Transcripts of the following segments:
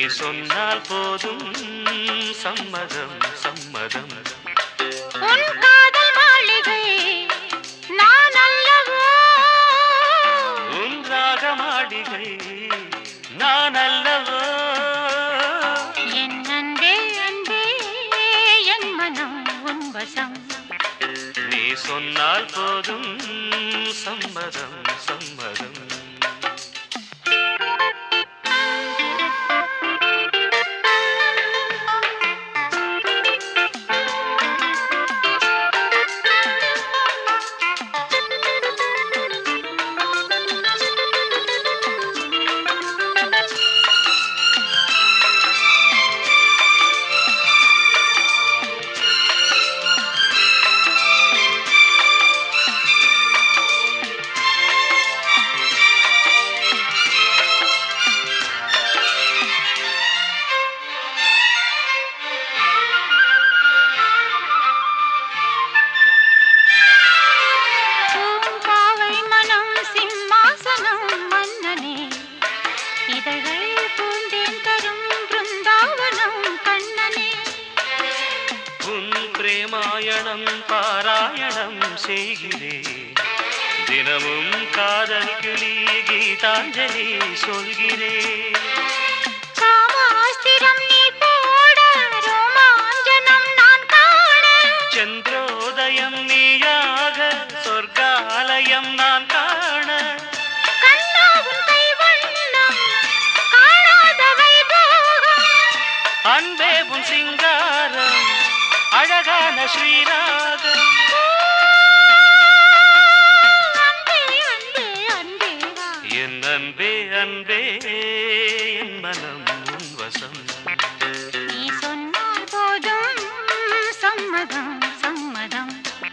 சொன்னால் போதும் சம்மதம் சம்மதம். உன் காதல் மாளிகை நான் அல்லவோ, உன் ராக மாளிகை நான் அல்லவோ. என் அன்பே அன்பே என் மனம் உன் வசம். நீ சொன்னால் போதும் சம்மதம் சம்மதம். பிரேமாயணம் பாராயணம் செய்கிறேன், தினமும் காதல் கிளி கீதாஞ்சலி சொல்கிறேன். காமாஸ்திரம் நீ போட ரோமாஞ்சனம் நான் காண, சந்திரோதயம் நீயாக சொர்க்காலயம் நான் காண. கண்ணாவும் கைவண்ணம் காணாத வைபோகம், அன்பே உன் சிங்காரம் அழகான ஸ்ரீராகம். அன்பே அன்பே அன்பே வா. என் அன்பே அன்பே என் மனம் உன் வசம். நீ சொன்னால் போதும் சம்மதம் சம்மதம்.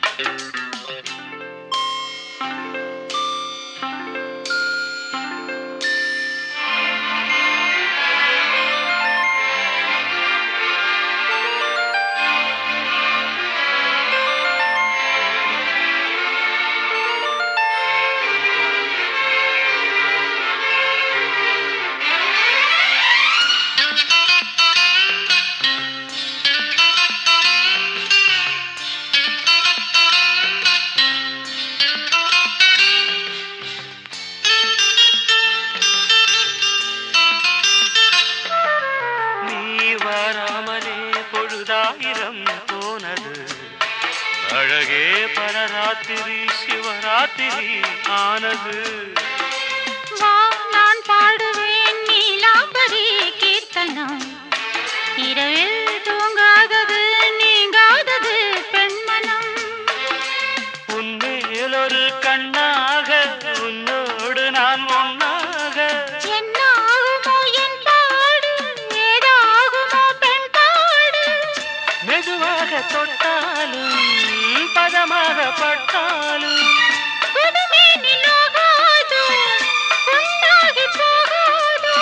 வராமலே பொழுதாயிரம் போனது, அழகே பரராத்திரி சிவராத்திரி ஆனது. வா நான் பாடுவேன் நீலாம்பரி கீர்த்தனம், இரவில் தூங்காதது நீங்காதது பெண்மனம். உன்மேல் ஒரு கண்ணாக உன்னோடு நான் ஒன்னாக, என்னாகுமோ என் பாடு ஏதாகுமோ பெண் பாடு. மெதுவாக தொட்டாலும் பதமாக பட்டாலும் புதுமே நிலவாதோ உண்டாகி போகாதோ.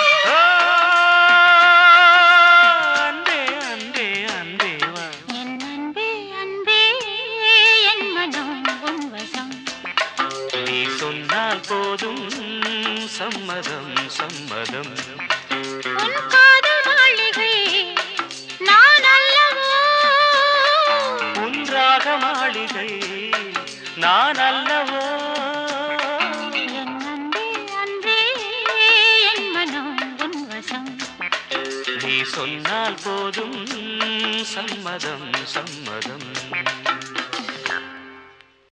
அன்பே அன்பே அன்பே வா. என் அன்பே அன்பே என் மனம் உன் வசம். நீ சொன்னால் போதும் சம்மதம் சம்மதம். உன் காதல் மாளிகை நான் அல்லவோ, உன் ராக மாளிகை நான் அல்லவோ. என் அன்பே அன்பே என் மனம் உன் வசம். நீ சொன்னால் போதும் சம்மதம் சம்மதம்.